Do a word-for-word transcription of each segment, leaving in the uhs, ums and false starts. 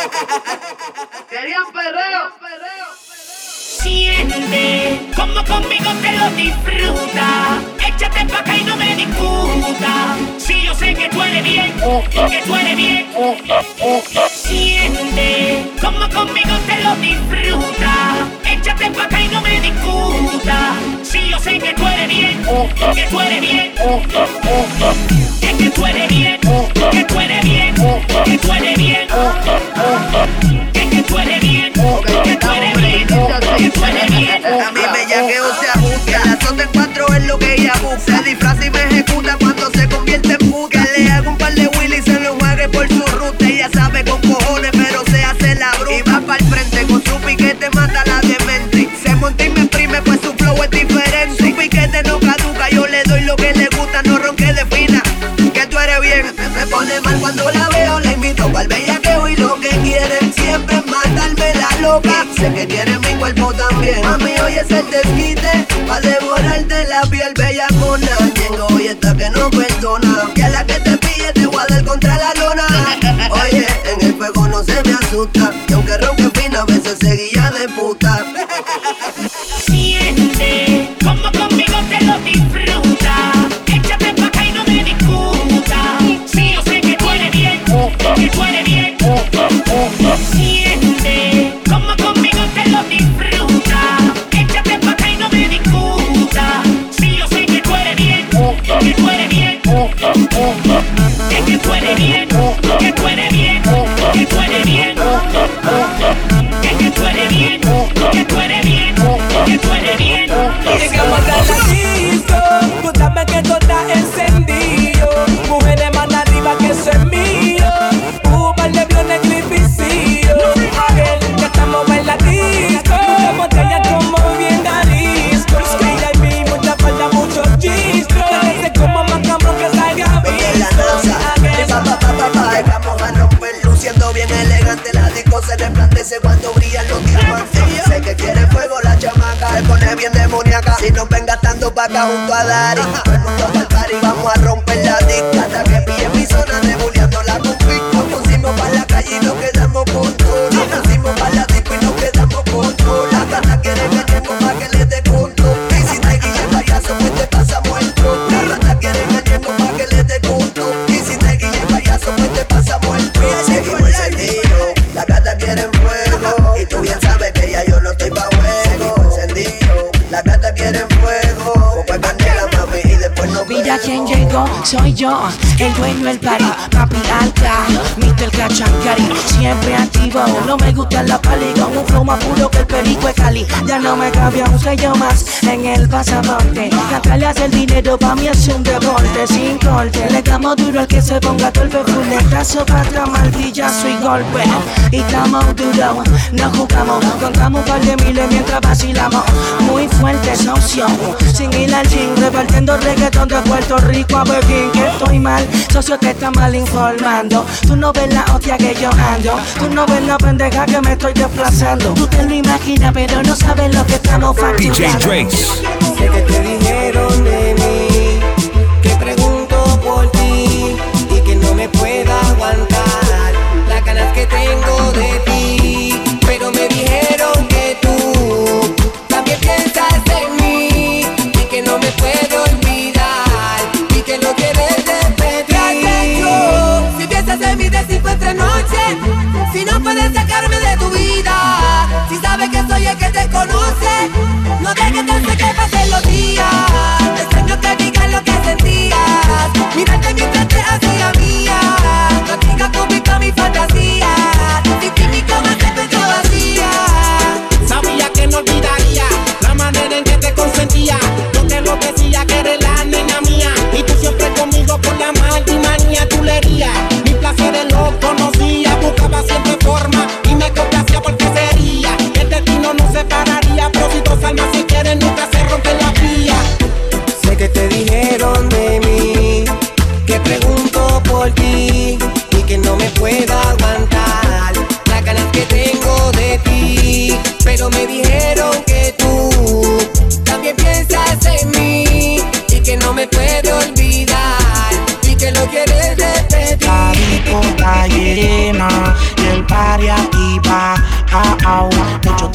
Querían perreo. Siente como conmigo te lo disfruta. Échate pa' acá y no me discuta. Si yo sé que tú eres bien, que tú eres bien. Siente como conmigo te lo disfruta. Échate pa' acá y no me discuta. Si yo sé que tú eres bien, que tú eres bien. Que, que tú eres bien, que tú eres bien, que tú eres bien. Que, que tú eres bien, que tú eres bien, que tú eres bien. A mí me yaqueo se ajusta. La son de cuatro es lo que ella busca. Se disfraza y me ejecuta cuando se convierte en puta. Le hago un par de Willy y se lo juegue por su ruta. Ella sabe con cojones pero se hace la bruta. Y va pa'l frente con su piquete mata la demente. Se monta y me exprime pues su flow es diferente. Su piquete no caduca, yo le doy lo que le gusta. No ronque de fina, que tú eres bien. Me pone mal cuando la veo, la invito pa'l bellaqueo. Y lo que quieren siempre es matarme la loca. Sé que quieren mi cuerpo también. Mami, hoy es el desquite pa' devorarte la piel bellacona. Tengo hoy esta que no perdona. Y a la que te pille te voy a dar contra la lona. Oye, en el fuego no se me asusta. Y aunque ronque fina, a veces seguilla de puta. Siente como conmigo te lo disfruta. Échate pa' acá y no me discuta. Si yo sé que tú eres bien, que tú eres bien. Siente como conmigo te lo disfruta. Échate pa' acá y no me discuta. Si yo sé que tú eres bien, que tú eres bien. Que, que tú eres bien, que tú eres bien, que tú eres bien. Que, que tú eres bien, que tú eres bien, que tú eres bien. Llegamos a la disco, tú sabes que todo está encendido. Mujeres más arriba que eso es mío. Uh, vale aviones gripicillo. A ver, ya estamos en la disco. Botella como bien Jalisco. Y ahí mismo ya falta mucho chistro. Parece como más cabrón que salga Oye, la NASA, pa, pa, pa, pa, pa. Llegamos a romper luciendo bien elegante. La disco se resplandece cuando brillan los diamantes. Sé que quiere fuego la chamaca, se pone bien demoníaca. Si nos ven gastando pa' acá junto a Dari, todo el mundo pa'l party, vamos a romper la disca. Hasta que pille mi zona, rebuleándola con pico. Nos pusimos pa' la calle y nos quedamos con todo. Nos pusimos pa' la disco y nos quedamos con todo. La gata quiere que lleguemos pa' que le dé conto. Y si te guille el payaso, pues te pasa muerto. La rata quiere que lleguemos pa' que le dé conto. Y si te guille el payaso, pues te pasa muerto. Seguimos encendido, la gata quiere fuego. Y tú bien sabes que ya yo no estoy pa' juego. Encendido, la gata quiere fuego. Pues candela, mami, y después no Mira quién llegó, soy yo, el dueño del party, papi alta, mister Cachancari, siempre activo, no me gusta la pali, con un flow más puro que el perico de Cali, ya no me cabía un sello más en el pasaporte, cantarle hace el dinero pa' mí es un deporte, sin corte, le damos duro al que se ponga todo el perfuletazo, patra, martillazo y golpe, y estamos duro, no jugamos, contamos un par de miles mientras vacilamos, muy fuerte socio, sin ir al gym, repartiendo reggaetón de Puerto Rico a Berlín, que estoy mal, socio te está mal informando. Tú no ves la hostia que yo ando, tú no ves la pendeja que me estoy desplazando. Tú te lo imaginas pero no sabes lo que estamos facturando. D J Drace. Sé que te dijeron de mí, que pregunto por ti y que no me puedo aguantar las ganas que tengo de ti, pero me dijeron que tú también piensas en mí y que no me puedo olvidar y que lo quieres repetir. Si piensas en mí de cinco entre noche, si no puedes sacarme de tu vida, si sabes que soy el que te conoce, no dejes de que pasen los días. Extraño que digas lo que sentías, mírate mientras te hacía mía. No digas conmigo mi fantasía, sin ti mi cama se pensó vacía. Sabía que no olvidaría la manera en que te consentía. Yo te lo decía que eres la nena mía y tú siempre conmigo con la manía chulería. Mi placer lo conocía, buscaba siempre forma y me complacía porque sería el destino nos separaría. Pero si dos almas se quieren nunca se rompe la piel.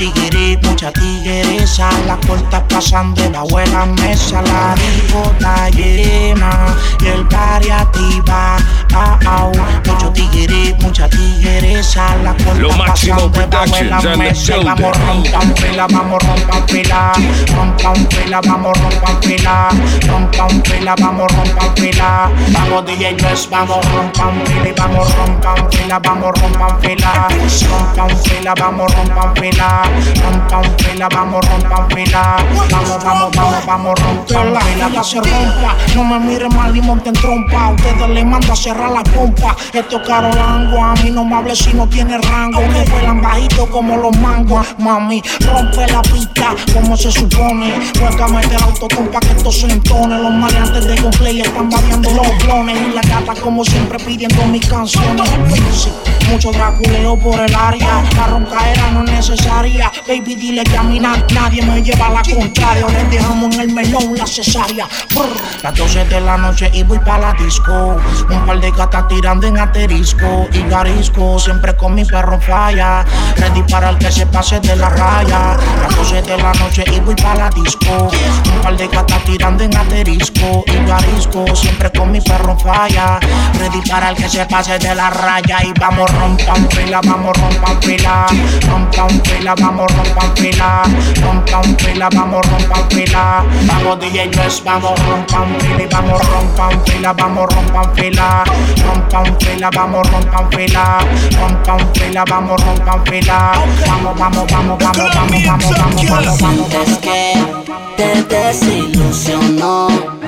tigre, mucha tigresa. La puerta pasando, la abuela mesa. La disco está llena y el party activa. Ah, ah, mucho tigre, mucha tigresa. La puerta pasando, la abuela mesa. Vamos rompan fila, vamos rompan fila. Rompan fila, vamos rompan fila. Rompan fila, vamos rompan fila. Vamos D J Dress, vamos rompan fila. Vamos rompan fila, vamos rompan fila. Rompan fila, vamos rompan fila. Rompan fila, vamos rompan fila. Vamos, vamos, vamos, vamos rompan fila. Que se rompa, no me mire mal y monten trompa. Ustedes le mando a cerrar la pompa. Esto caro lango, a mí no me hable si no tiene rango. Que vuelan bajito como los mangos. Mami, rompe la pista como se supone. Juega meter el autotune pa' que esto se entone. Los maleantes de Gunplay están variando los clones. Y la gata como siempre pidiendo mis canciones. Sí, mucho draculeo por el área. La roncaera no es necesaria. Baby, dile que a mí na nadie me lleva a la contraria. Les dejamos en el melón la cesárea. Brr. Las doce de la noche y voy pa' la disco. Un par de gatas tirando en asterisco. Y garisco, siempre con mi perro falla. Ready para el que se pase de la raya. Las doce de la noche y voy pa' la disco. Un par de gatas tirando en asterisco. Y garisco, siempre con mi perro falla. Ready para el que se pase de la raya. Y vamos rompan fila, vamos rompan fila. Rompan fila, vamos rompan fila. Rompan fila, vamos rompan fila. Vamos D J Dress, vamos rompan fila. Y vamos rompan fila, vamos rompan fila. Rompan fila, vamos rompan fila. Rompan fila, vamos rompan fila. Vamos, vamos, vamos, vamos, vamos, vamos, vamos, vamos, vamos. Sientes que te desilusionó.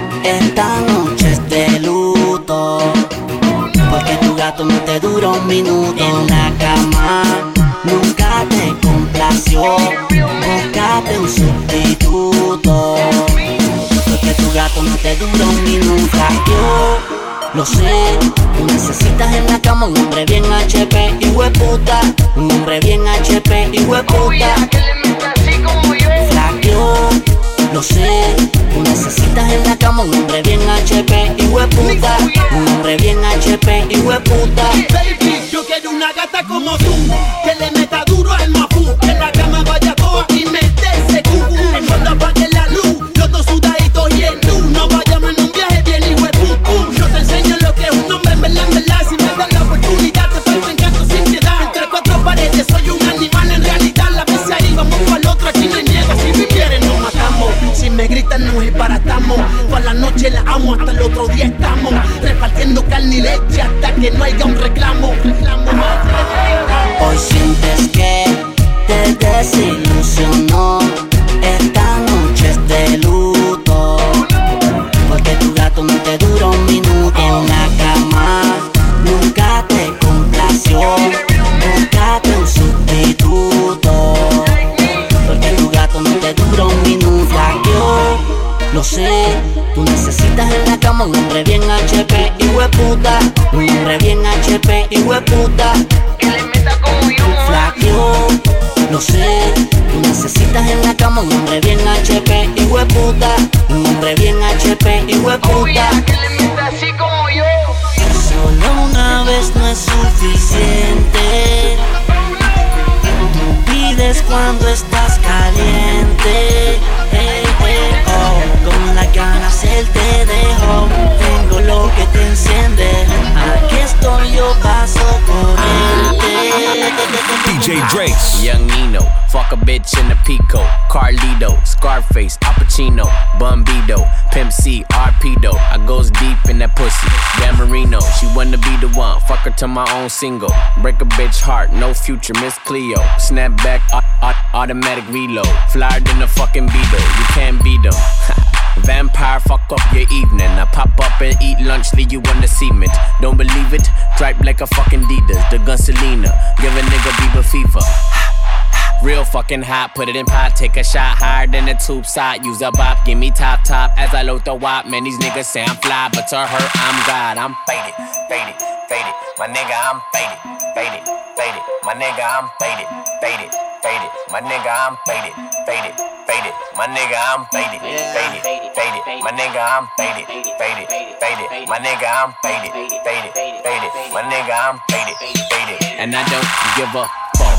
Esta noche es de luto. Porque tu gato no te dura un minuto. En la cama nunca te complació. Búscate un sustituto. Porque tu gato no te dura un minuto. Yo lo sé, tú necesitas en la cama un hombre bien H P y hueputa. Un hombre bien H P y hueputa. Flaqueó, lo sé, tú necesitas en la cama un hombre bien H P y hueputa. Un hombre bien H P y hueputa. Baby, yo quiero una gata como tú, que le meta duro al mafú, que en la cama vaya toa y mete ese cucú. Cuando apague la luz, los dos sudaditos y el tú. No vayamos en un viaje bien y huepucú. Yo te enseño lo que es un hombre en verdad, en verdad. Si me das la oportunidad, te falta encanto sin piedad. Entre cuatro paredes soy un animal en realidad. La vez ahí vamos para otro, aquí no hay miedo. Si vivieren nos matamos, si me gritan nos embaratamos. Toda la noche la amo, hasta el otro día estamos repartiendo carne y leche hasta que no haya un reclamo. reclamo. Hoy sientes que te desilusionó. Esta noche es de luto. Porque tu gato no te dura un minuto. En la cama nunca te complació. Búscate un sustituto. Porque tu gato no te dura un minuto. Yo lo sé, tú necesitas en la cama un hombre bien H P y hueputa. Un hombre bien H P y hueputa. Que le meta como yo. Flaqueó, lo sé, tú necesitas en la cama un hombre bien H P y hueputa. Un hombre bien H P y hueputa. Que le meta así como yo. Solo una vez no es suficiente. Tú pides cuando estás caliente. Hey, hey, oh. Con las ganas él te dejó. Tengo lo que te enciende. Aquí estoy, yo paso por él. D J Drace, Young Nino, fuck a bitch in a Pico, Carlito, Scarface, Al Pacino, Bumbido, Pimp C, Arpedo. I goes deep in that pussy, Dan Marino. She wanna be the one, fuck her to my own single. Break a bitch heart, no future, Miss Cleo. Snap back, automatic reload. Flyer than a fucking Beetle, you can't beat them. Vampire, fuck up your evening. I pop up and eat lunch, leave you on the cement. Don't believe it? Stripe like a fucking Adidas. The gun Selena, give a nigga Bieber fever. Real fucking hot, put it in pot, take a shot higher than the tube side. Use a bop, give me top top as I load the wop. Man, these niggas say I'm fly, but to her I'm God. I'm faded, faded, faded. My nigga, I'm faded, faded, faded. My nigga, I'm faded, faded, faded. My nigga, I'm faded, faded, faded. My nigga, I'm faded, faded, faded. My nigga, I'm faded, faded, faded. My nigga, I'm faded, faded, faded. My nigga, I'm faded, faded. And I don't give a fuck.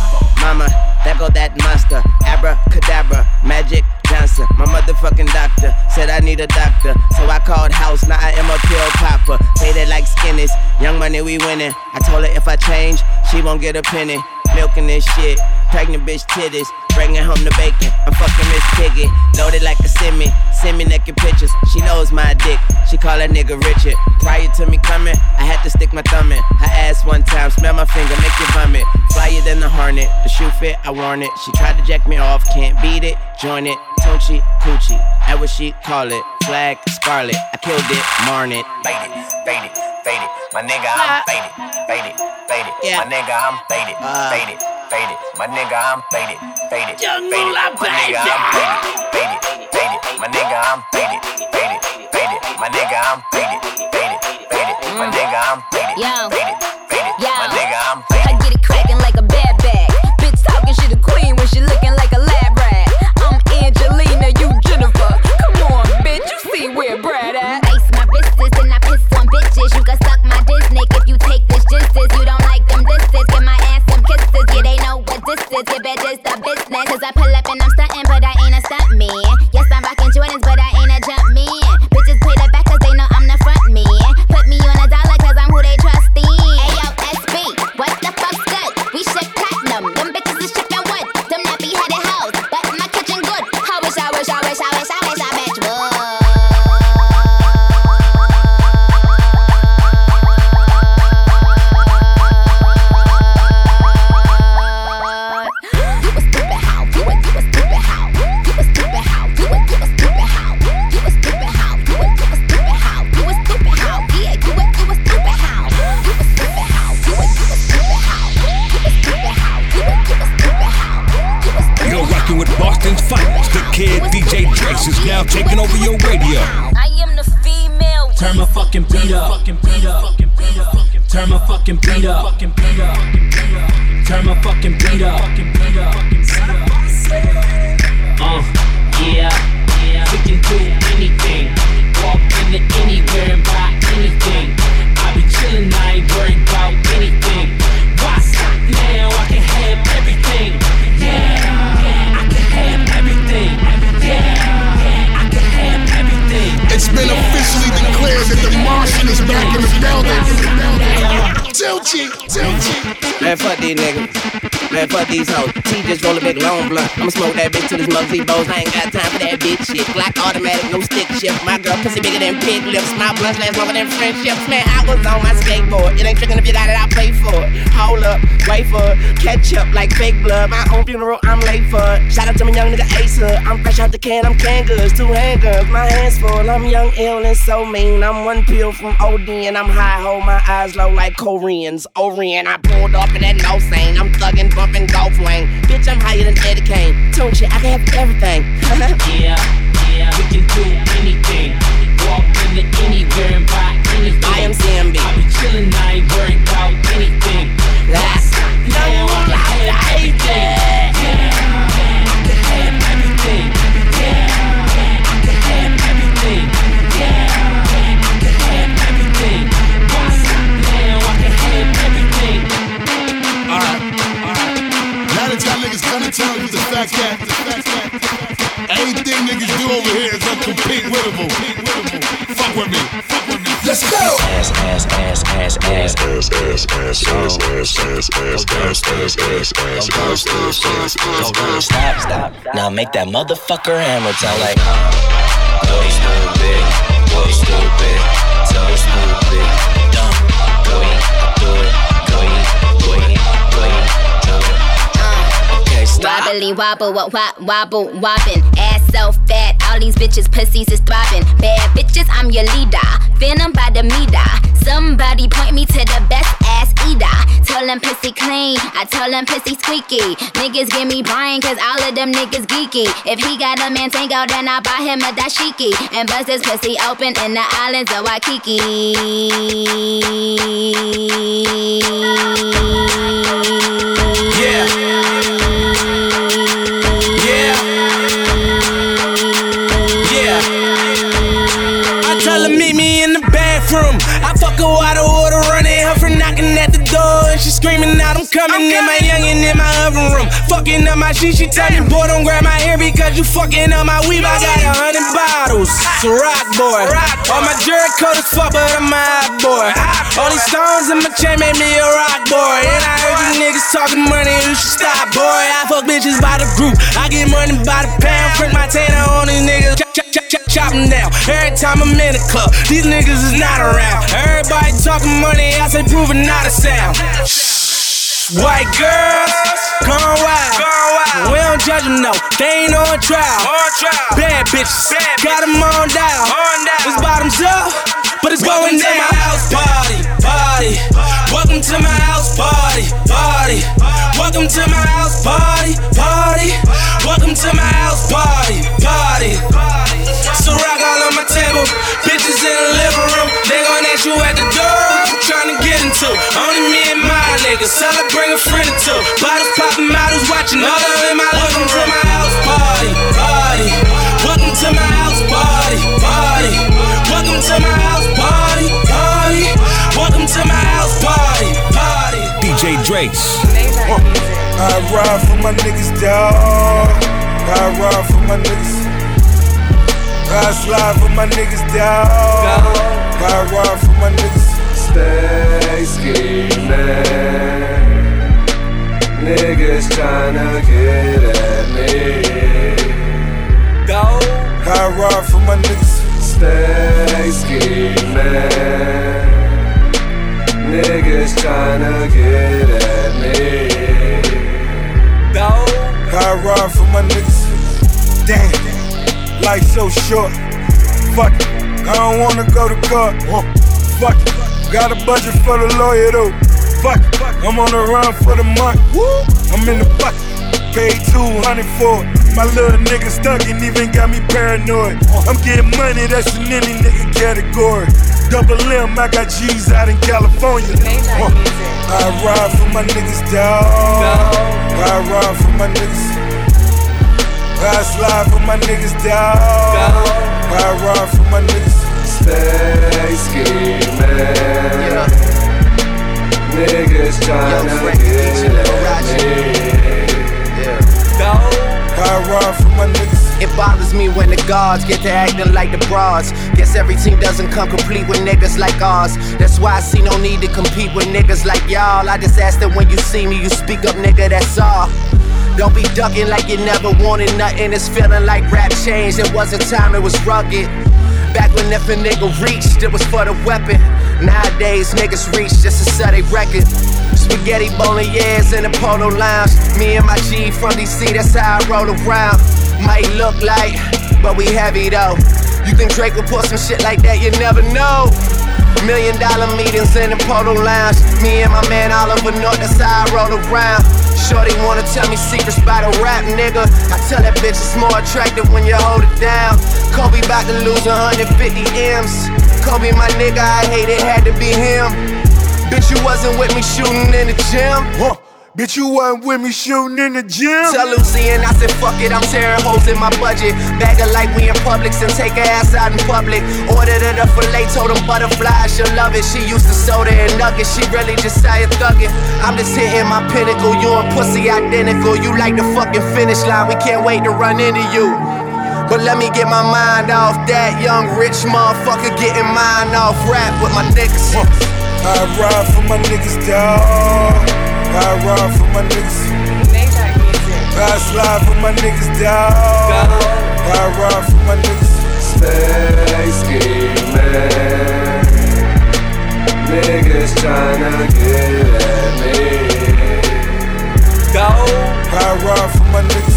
Mama, there go that monster. Abracadabra, Magic Johnson. My motherfucking doctor said I need a doctor. So I called house, now I am a pill popper. Say that like skinnies, young money we winning. I told her if I change, she won't get a penny. Milking this shit, pregnant bitch titties, bringing home the bacon. I'm fucking Miss Piggy, loaded like a semi. Send me naked pictures, she knows my dick. She call that nigga Richard. Prior to me coming, I had to stick my thumb in her ass one time, smell my finger, make you vomit. Flyer than the Hornet, the shoe fit, I worn it. She tried to jack me off, can't beat it, join it. Tunchi, Coochie, that what she call it. Flag, Scarlet, I killed it, Marn it. Fade it, fade it, fade it. My nigga, I'm faded, faded, faded. Yeah. My nigga, I'm faded, uh, faded, faded. My nigga, I'm faded, faded, Young faded. Moolah, My nigga, I'm faded, faded, faded. My nigga, I'm faded, faded, faded. My nigga, I'm faded, faded, faded. My nigga, I'm faded, faded, faded. My nigga, I'm faded. I get it cracking like a bad bag. Bitch talking shit a queen when she looking like a lab rat. I'm Angelina, you Jennifer. Come on, bitch, you see where Brad at? Ice my wrists and I piss on bitches. You can suck my Disney if you take this justice. You don't like them disses, give my ass some kisses. Yeah, they know what this is, give it just a business. Cause I pull up and I'm stuntin', but I ain't a stunt man. Yes, I'm rockin' Jordans, but I ain't a jump man. Bitches pay the back cause they know I'm the front man. Put me on a dollar cause I'm who they trust in. Ayo, S B, what the fuck's good? We ship platinum, them bitches is shipping wood. Them nappy headed hoes, but my kitchen good. I wish, I wish, I wish, I wish, I wish I bitch would. Kid D J Trace is now taking over your radio. I am the female. Turn my fucking beat up. Turn my fucking beat up. Turn my fucking beat up. Uh, yeah, yeah. We can do anything. Walk into anywhere and buy anything. I be chillin', I ain't worried about anything. Why stop now? I can have everything. Yeah, I can have everything. Yeah, I can have everything. It's been officially declared that the Martian is back in the building. Tilchi, Tilchi. Man, fuck these niggas. Man, fuck these hoes. T just roll a big long blunt. I'ma smoke that bitch till this muggsy bows. I ain't got time for that bitch shit. Glock automatic, no stick shift. My girl pussy bigger than pig lips. My blunts last longer than friendships. Man, I was on my skateboard. It ain't trickin' if you got it, I'll pay for it. Hold up, wait for it. Catch up like fake blood. My own funeral, I'm late for it. Shout out to my young nigga Ace Hood. I'm fresh out the can, I'm can goods. Two handguns, my hands full. I'm young, ill, and so mean. I'm one pill from O D and I'm high. Hold my eyes low like Koreans. Orient, I pulled off in that no sane. I'm thuggin', bumpin' golf wang. Bitch, I'm higher than Eddie Kane. Tunchi, I can have everything. Yeah, yeah, we can do anything. Walk into anywhere and buy anything. I am C M B. I be chillin', I ain't worried about anything. That's no one like everything. Yeah, I can have everything. Yeah, I can have everything. Yeah, I can have everything. Why stop now? I can have everything. Alright, alright. Now that y'all niggas come to tell you the fact that, the fact that everything niggas do over here is gonna compete with them. Fuck with me, fuck with me. Let's go! Ass, ass, ass, ass, ass, ass, ass, ass, ass, ass, ass, ass, ass, ass, ass, ass, ass. Stop, stop. Now make that motherfucker hammer sound like. Go stupid, go stupid, so stupid, dumb. Go eat, do it, go eat, go eat, go eat, do it. Okay, stop. Wobbly wobble, wop, wop, wobble, wobbin'. Ass so fat, all these bitches pussies is throbbing. Bad bitches, I'm your leader. Venom by the meter. Somebody point me to the best ass eater. Tell them pussy clean, I tell them pussy squeaky. Niggas give me Brian cause all of them niggas geeky. If he got a man tango, then I buy him a dashiki. And bust his pussy open in the islands of Waikiki. Yeah. Yeah. Yeah. I tell her meet me in the bathroom. I fuck her while the water running. Her from knocking at the door and she screaming out I'm coming. In my youngin' in my oven room. fucking up my shit. She tell me, boy, don't grab my hair because you fucking up my weave. I got a hundred bottles, it's a rock boy. All my jerk coat is fuck, but I'm a hot boy. All these stones in my chain made me a rock boy. And I heard you niggas talking money, you should stop, boy. I fuck bitches by the group, I get money by the pound. Print my tanner on these niggas, chop, chop, chop, chop, chop them down. Every time I'm in the club, these niggas is not around. Everybody talking money, I say proving not a sound. White girls, gone wild. We don't judge them, no, they ain't on trial. Bad bitches, got them on down. It's bottoms up, but it's going down. My house party, party. Welcome to my house party, party. Welcome to my house party, party. Welcome to my house party, party. So rock all on my table, bitches in the living room. They gon' ask you at the door, what you tryna get into? Only me and my niggas, so I bring a friend or two. Bottles popping, models watching, all of in my living room. Welcome to my house party, party. Welcome to my house party, party. Welcome to my house party, party. Welcome to my house party, party. D J Drace. I ride for my niggas, dawg. I ride for my niggas. I slide for my niggas, dawg. I ride for my niggas. Stay scheming. Niggas tryna get at me. Dawg. I ride for my niggas. Stay scheming. Niggas tryna get at me. Dawg. I ride for my niggas. Damn, life so short. Fuck it, I don't wanna go to court. Fuck it, got a budget for the lawyer though. Fuck it, I'm on the run for the month. I'm in the bucket, paid two hundred for it. My little nigga stuck and even got me paranoid. I'm getting money, that's in any nigga category. Double M, I got G's out in California. Uh, I ride for my niggas, dawg. I ride for my niggas. I slide for my niggas, dawg. I ride for my niggas. Stay scheming. Yeah. Niggas tryna get at me. Yeah. Dawg. I ride for my niggas. It bothers me when the guards get to acting like the bras. Guess every team doesn't come complete with niggas like ours. That's why I see no need to compete with niggas like y'all. I just ask that when you see me, you speak up, nigga, that's all. Don't be ducking like you never wanted nothing. It's feeling like rap changed. It was a time it was rugged. Back when if a nigga reached, it was for the weapon. Nowadays, niggas reach just to sell they record. Spaghetti bolognese in the polo lounge. Me and my G from D C, that's how I roll around. Might look like, but we heavy though. You think Drake would pull some shit like that? You never know. Million dollar meetings in the polo lounge. Me and my man Oliver North, that's how I roll around. Shorty wanna tell me secrets about a rap nigga. I tell that bitch it's more attractive when you hold it down. Kobe bout to lose one hundred fifty M's. Kobe my nigga, I hate it, had to be him. Bitch, you wasn't with me shooting in the gym. Huh. Bitch, you wasn't with me shooting in the gym. Tell Lucy and I said, fuck it, I'm tearing holes in my budget. Bag her like we in Publix and take her ass out in public. Ordered her the filet, told them butterfly, she'll love it. She used to soda and nuggets, she really just started thugging. I'm just hitting my pinnacle, you and pussy identical. You like the fucking finish line, we can't wait to run into you. But let me get my mind off that young rich motherfucker getting mine off rap with my niggas. I ride for my niggas, dawg. I ride for my niggas. I slide for my niggas, dawg. I ride for my niggas. Stay scheming. Niggas tryna get at me. Dawg. I ride for my niggas.